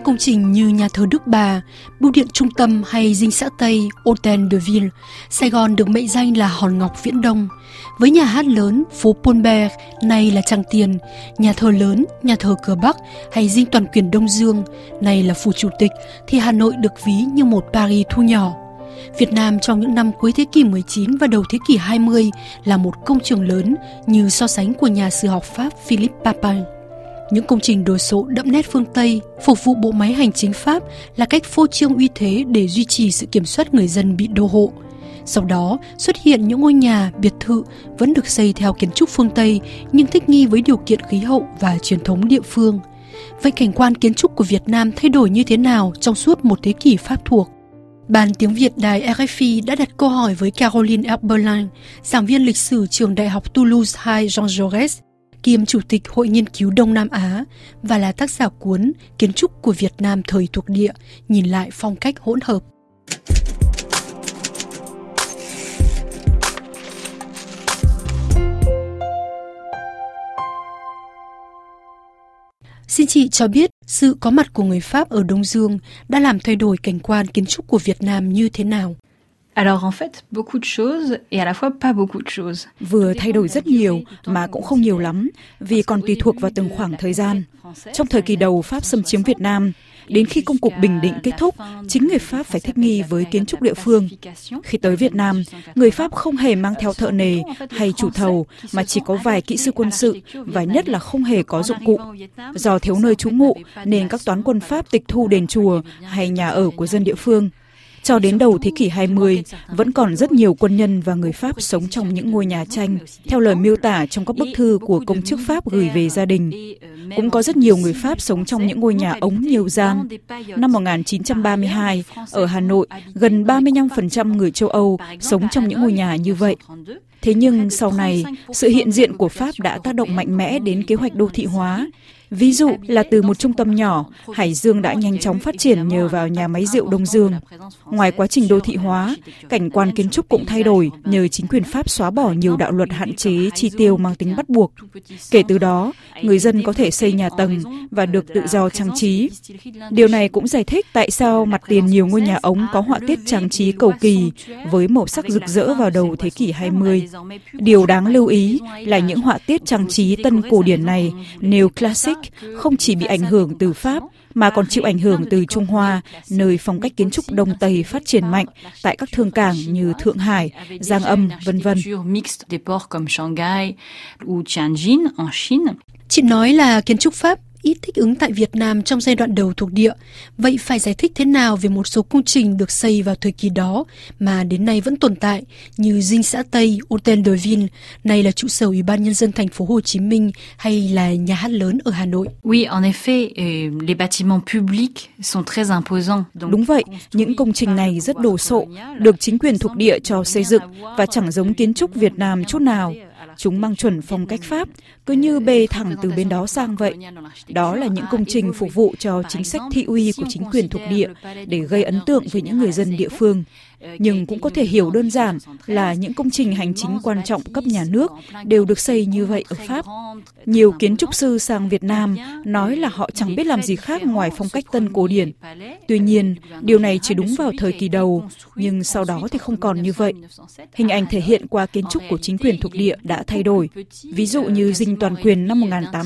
công trình như nhà thờ Đức Bà, bưu điện trung tâm hay dinh xã Tây Hôtel de Ville, Sài Gòn được mệnh danh là hòn ngọc Viễn Đông. Với nhà hát lớn phố Paulbert, nay là Tràng Tiền, nhà thờ lớn, nhà thờ Cửa Bắc hay dinh toàn quyền Đông Dương, nay là phủ chủ tịch, thì Hà Nội được ví như một Paris thu nhỏ. Việt Nam trong những năm cuối thế kỷ 19 và đầu thế kỷ 20 là một công trường lớn như so sánh của nhà sử học Pháp Philippe Papin. Những công trình đồ sộ đậm nét phương Tây phục vụ bộ máy hành chính Pháp là cách phô trương uy thế để duy trì sự kiểm soát người dân bị đô hộ. Sau đó xuất hiện những ngôi nhà, biệt thự vẫn được xây theo kiến trúc phương Tây nhưng thích nghi với điều kiện khí hậu và truyền thống địa phương. Vậy cảnh quan kiến trúc của Việt Nam thay đổi như thế nào trong suốt một thế kỷ Pháp thuộc? Ban tiếng Việt đài RFI đã đặt câu hỏi với Caroline Herbelin, giảng viên lịch sử trường Đại học Toulouse II Jean Jaurès, kiêm Chủ tịch Hội Nghiên cứu Đông Nam Á và là tác giả cuốn Kiến trúc của Việt Nam thời thuộc địa, nhìn lại phong cách hỗn hợp. Xin chị cho biết sự có mặt của người Pháp ở Đông Dương đã làm thay đổi cảnh quan kiến trúc của Việt Nam như thế nào? Alors en fait, beaucoup de choses et à la fois pas beaucoup de choses. Vừa thay đổi rất nhiều mà cũng không nhiều lắm vì còn tùy thuộc vào từng khoảng thời gian. Trong thời kỳ đầu Pháp xâm chiếm Việt Nam, đến khi công cuộc Bình Định kết thúc, chính người Pháp phải thích nghi với kiến trúc địa phương. Khi tới Việt Nam, người Pháp không hề mang theo thợ nề hay chủ thầu mà chỉ có vài kỹ sư quân sự và nhất là không hề có dụng cụ. Do thiếu nơi trú ngụ nên các toán quân Pháp tịch thu đền chùa hay nhà ở của dân địa phương. Cho đến đầu thế kỷ 20, vẫn còn rất nhiều quân nhân và người Pháp sống trong những ngôi nhà tranh, theo lời miêu tả trong các bức thư của công chức Pháp gửi về gia đình. Cũng có rất nhiều người Pháp sống trong những ngôi nhà ống nhiều gian. Năm 1932, ở Hà Nội, gần 35% người châu Âu sống trong những ngôi nhà như vậy. Thế nhưng sau này, sự hiện diện của Pháp đã tác động mạnh mẽ đến kế hoạch đô thị hóa. Ví dụ là từ một trung tâm nhỏ, Hải Dương đã nhanh chóng phát triển nhờ vào nhà máy rượu Đông Dương. Ngoài quá trình đô thị hóa, cảnh quan kiến trúc cũng thay đổi nhờ chính quyền Pháp xóa bỏ nhiều đạo luật hạn chế chi tiêu mang tính bắt buộc. Kể từ đó, người dân có thể xây nhà tầng và được tự do trang trí. Điều này cũng giải thích tại sao mặt tiền nhiều ngôi nhà ống có họa tiết trang trí cầu kỳ với màu sắc rực rỡ vào đầu thế kỷ 20. Điều đáng lưu ý là những họa tiết trang trí tân cổ điển này, neo-classic, không chỉ bị ảnh hưởng từ Pháp mà còn chịu ảnh hưởng từ Trung Hoa, nơi phong cách kiến trúc Đông Tây phát triển mạnh tại các thương cảng như Thượng Hải, Giang Âm, v.v. Chị nói là kiến trúc Pháp ít thích ứng tại Việt Nam trong giai đoạn đầu thuộc địa. Vậy phải giải thích thế nào về một số công trình được xây vào thời kỳ đó mà đến nay vẫn tồn tại như dinh xã Tây, Hôtel de Ville, này là trụ sở Ủy ban Nhân dân thành phố Hồ Chí Minh hay là nhà hát lớn ở Hà Nội? Oui, en effet, les bâtiments publics sont très imposants. Đúng vậy, những công trình này rất đồ sộ, được chính quyền thuộc địa cho xây dựng và chẳng giống kiến trúc Việt Nam chút nào. Chúng mang chuẩn phong cách Pháp, cứ như bê thẳng từ bên đó sang vậy. Đó là những công trình phục vụ cho chính sách thị uy của chính quyền thuộc địa để gây ấn tượng với những người dân địa phương. Nhưng cũng có thể hiểu đơn giản là những công trình hành chính quan trọng cấp nhà nước đều được xây như vậy ở Pháp. Nhiều kiến trúc sư sang Việt Nam nói là họ chẳng biết làm gì khác ngoài phong cách tân cổ điển. Tuy nhiên, điều này chỉ đúng vào thời kỳ đầu, nhưng sau đó thì không còn như vậy. Hình ảnh thể hiện qua kiến trúc của chính quyền thuộc địa đã thay đổi. Ví dụ như dinh Toàn Quyền năm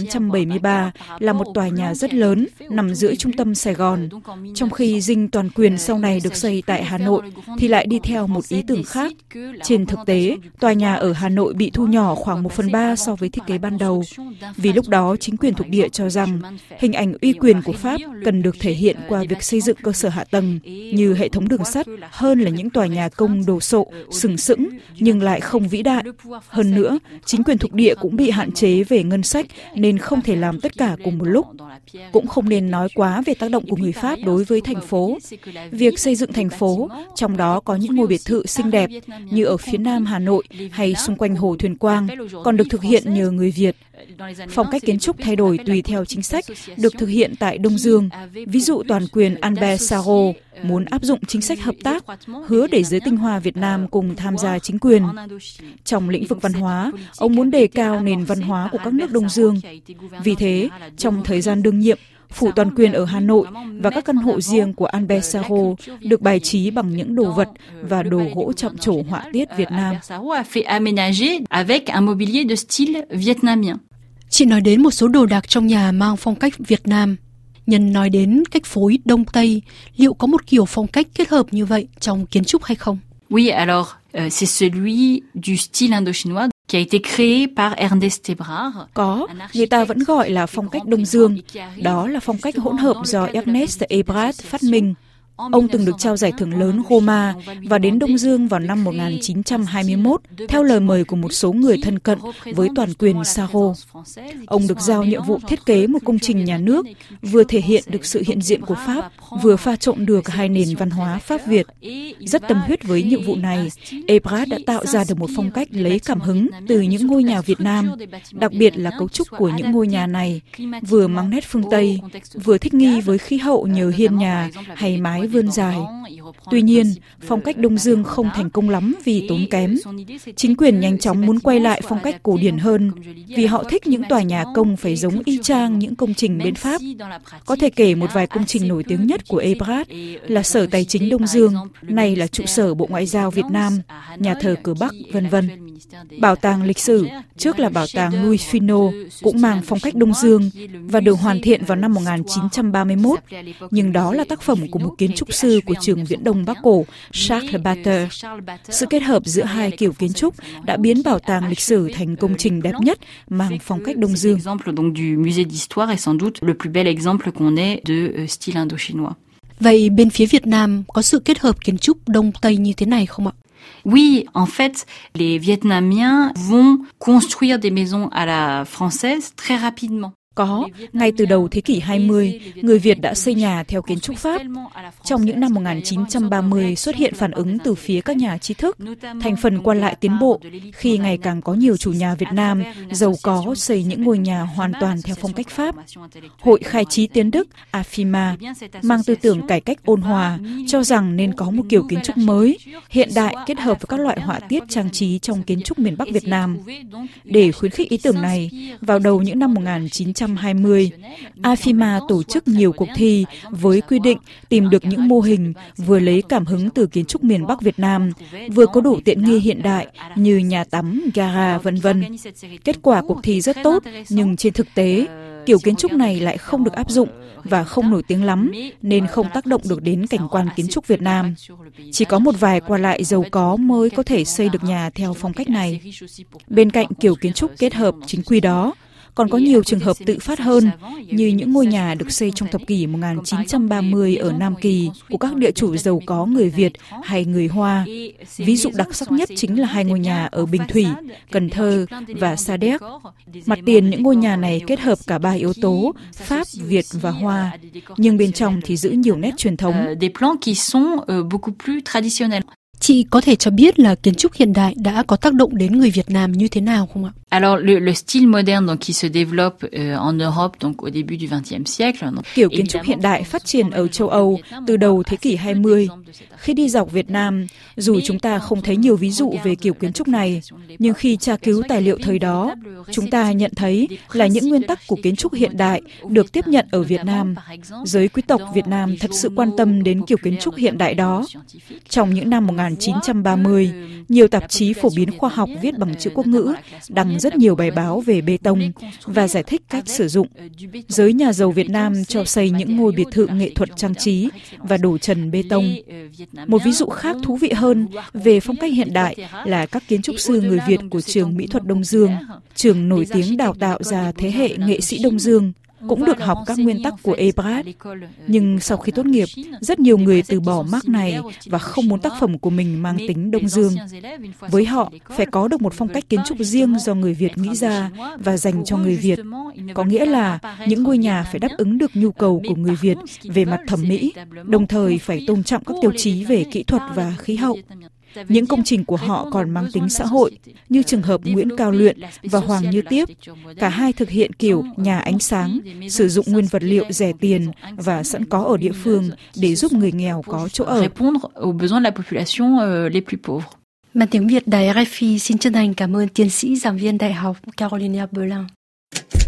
1873 là một tòa nhà rất lớn nằm giữa trung tâm Sài Gòn, trong khi dinh Toàn Quyền sau này được xây tại Hà Nội thì lại đi theo một ý tưởng khác. Trên thực tế, tòa nhà ở Hà Nội bị thu nhỏ khoảng 1/3 so với thiết kế ban đầu. Vì lúc đó, chính quyền thuộc địa cho rằng hình ảnh uy quyền của Pháp cần được thể hiện qua việc xây dựng cơ sở hạ tầng như hệ thống đường sắt hơn là những tòa nhà công đồ sộ, sừng sững nhưng lại không vĩ đại. Hơn nữa, chính quyền thuộc địa cũng bị hạn chế về ngân sách nên không thể làm tất cả cùng một lúc. Cũng không nên nói quá về tác động của người Pháp đối với thành phố. Việc xây dựng thành phố, trong đó có những ngôi biệt thự xinh đẹp như ở phía nam Hà Nội hay xung quanh Hồ Thuyền Quang, còn được thực hiện nhờ người Việt. Phong cách kiến trúc thay đổi tùy theo chính sách được thực hiện tại Đông Dương. Ví dụ Toàn Quyền Albert Sarraut muốn áp dụng chính sách hợp tác, hứa để giới tinh hoa Việt Nam cùng tham gia chính quyền. Trong lĩnh vực văn hóa, ông muốn đề cao nền văn hóa của các nước Đông Dương. Vì thế, trong thời gian đương nhiệm, phủ toàn quyền ở Hà Nội và các căn hộ riêng của Albert Sarraut được bài trí bằng những đồ vật và đồ gỗ chạm trổ họa tiết Việt Nam. Chị nói đến một số đồ đạc trong nhà mang phong cách Việt Nam. Nhân nói đến cách phối Đông Tây, liệu có một kiểu phong cách kết hợp như vậy trong kiến trúc hay không? Oui, alors c'est celui du style indochinois qui a été créé par Ernest Hébrard. Có, người ta vẫn gọi là phong cách Đông Dương. Đó là phong cách hỗn hợp do Ernest Hébrard phát minh. Ông từng được trao giải thưởng lớn Roma và đến Đông Dương vào năm 1921 theo lời mời của một số người thân cận với toàn quyền Sarraut. Ông được giao nhiệm vụ thiết kế một công trình nhà nước vừa thể hiện được sự hiện diện của Pháp, vừa pha trộn được hai nền văn hóa Pháp-Việt. Rất tâm huyết với nhiệm vụ này, Hébrard đã tạo ra được một phong cách lấy cảm hứng từ những ngôi nhà Việt Nam, đặc biệt là cấu trúc của những ngôi nhà này, vừa mang nét phương Tây, vừa thích nghi với khí hậu nhờ hiên nhà hay mái vươn dài. Tuy nhiên, phong cách Đông Dương không thành công lắm vì tốn kém. Chính quyền nhanh chóng muốn quay lại phong cách cổ điển hơn, vì họ thích những tòa nhà công phải giống y chang những công trình bên Pháp. Có thể kể một vài công trình nổi tiếng nhất của Hébrard là Sở Tài chính Đông Dương, nay là trụ sở Bộ Ngoại giao Việt Nam, nhà thờ cửa Bắc, v.v. Bảo tàng lịch sử, trước là bảo tàng Louis Finot, cũng mang phong cách Đông Dương và được hoàn thiện vào năm 1931, nhưng đó là tác phẩm của một kiến trúc sư của trường Viễn Đông Bắc Cổ, Charles Bater. Sự kết hợp giữa hai kiểu kiến trúc đã biến bảo tàng lịch sử thành công trình đẹp nhất mang phong cách Đông Dương. Vậy bên phía Việt Nam có sự kết hợp kiến trúc Đông Tây như thế này không ạ? Oui, en fait, les Vietnamiens vont construire des maisons à la française très rapidement. Có, ngay từ đầu thế kỷ 20, người Việt đã xây nhà theo kiến trúc Pháp. Trong những năm 1930 xuất hiện phản ứng từ phía các nhà trí thức, thành phần quan lại tiến bộ, khi ngày càng có nhiều chủ nhà Việt Nam giàu có xây những ngôi nhà hoàn toàn theo phong cách Pháp. Hội Khai trí tiến Đức AFIMA mang tư tưởng cải cách ôn hòa, cho rằng nên có một kiểu kiến trúc mới, hiện đại kết hợp với các loại họa tiết trang trí trong kiến trúc miền Bắc Việt Nam. Để khuyến khích ý tưởng này, vào đầu những năm 1920, AFIMA tổ chức nhiều cuộc thi với quy định tìm được những mô hình vừa lấy cảm hứng từ kiến trúc miền Bắc Việt Nam, vừa có đủ tiện nghi hiện đại như nhà tắm, gara, v.v. Kết quả cuộc thi rất tốt, nhưng trên thực tế, kiểu kiến trúc này lại không được áp dụng và không nổi tiếng lắm, nên không tác động được đến cảnh quan kiến trúc Việt Nam. Chỉ có một vài quan lại giàu có mới có thể xây được nhà theo phong cách này. Bên cạnh kiểu kiến trúc kết hợp chính quy đó, còn có nhiều trường hợp tự phát hơn, như những ngôi nhà được xây trong thập kỷ 1930 ở Nam Kỳ của các địa chủ giàu có người Việt hay người Hoa. Ví dụ đặc sắc nhất chính là hai ngôi nhà ở Bình Thủy, Cần Thơ và Sa Đéc. Mặt tiền những ngôi nhà này kết hợp cả ba yếu tố Pháp, Việt và Hoa, nhưng bên trong thì giữ nhiều nét truyền thống. Chị có thể cho biết là kiến trúc hiện đại đã có tác động đến người Việt Nam như thế nào không ạ? Alors le style moderne donc qui se développe en Europe donc au début du XXe siècle. Kiểu kiến trúc hiện đại phát triển ở châu Âu từ đầu thế kỷ 20. Khi đi dọc Việt Nam, dù chúng ta không thấy nhiều ví dụ về kiểu kiến trúc này, nhưng khi tra cứu tài liệu thời đó, chúng ta nhận thấy là những nguyên tắc của kiến trúc hiện đại được tiếp nhận ở Việt Nam. Giới quý tộc Việt Nam thật sự quan tâm đến kiểu kiến trúc hiện đại đó. Trong những năm 1930, nhiều tạp chí phổ biến khoa học viết bằng chữ quốc ngữ đăng rất nhiều bài báo về bê tông và giải thích cách sử dụng. Giới nhà giàu Việt Nam cho xây những ngôi biệt thự nghệ thuật trang trí và đổ trần bê tông. Một ví dụ khác thú vị hơn về phong cách hiện đại là các kiến trúc sư người Việt của trường Mỹ thuật Đông Dương, trường nổi tiếng đào tạo ra thế hệ nghệ sĩ Đông Dương, cũng được học các nguyên tắc của Hébrard. Nhưng sau khi tốt nghiệp, rất nhiều người từ bỏ mác này và không muốn tác phẩm của mình mang tính Đông Dương. Với họ, phải có được một phong cách kiến trúc riêng do người Việt nghĩ ra và dành cho người Việt. Có nghĩa là những ngôi nhà phải đáp ứng được nhu cầu của người Việt về mặt thẩm mỹ, đồng thời phải tôn trọng các tiêu chí về kỹ thuật và khí hậu. Những công trình của họ còn mang tính xã hội, như trường hợp Nguyễn Cao Luyện và Hoàng Như Tiếp. Cả hai thực hiện kiểu nhà ánh sáng, sử dụng nguyên vật liệu rẻ tiền và sẵn có ở địa phương để giúp người nghèo có chỗ ở. Ban tiếng Việt Đài RFI xin chân thành cảm ơn tiến sĩ giảng viên Đại học Carolina Berlin.